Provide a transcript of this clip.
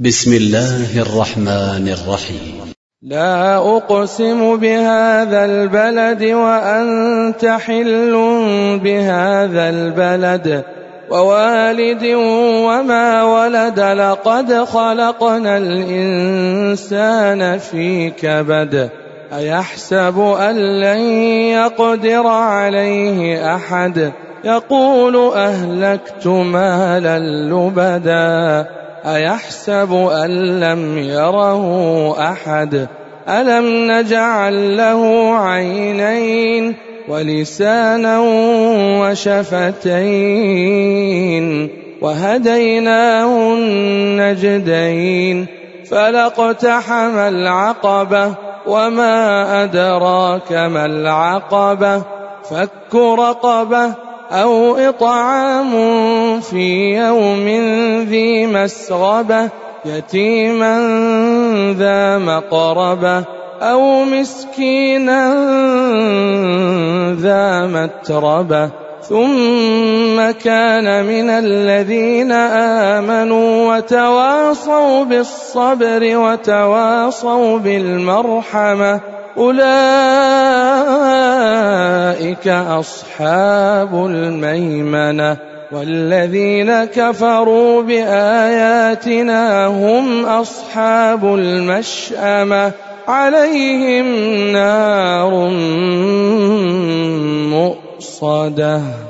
بسم الله الرحمن الرحيم. لا أقسم بهذا البلد وأنت حل بهذا البلد ووالد وما ولد لقد خلقنا الإنسان في كبد أيحسب أن لن يقدر عليه أحد يقول أهلكت مالا لبدا أيحسب أن لم يره أحد ألم نجعل له عينين ولسانا وشفتين وهديناه النجدين فلاقتحم العقبة وما أدراك ما العقبة فك رقبة أو إطعام في يوم ذي مسغبة يتيما ذا مقربة أو مسكينا ذا متربة ثم كان من الذين آمنوا وتواصوا بالصبر وتواصوا بالمرحمة أولئك أصحاب الميمنة والذين كفروا بآياتنا هم أصحاب المشأمة عليهم نار مؤصدة.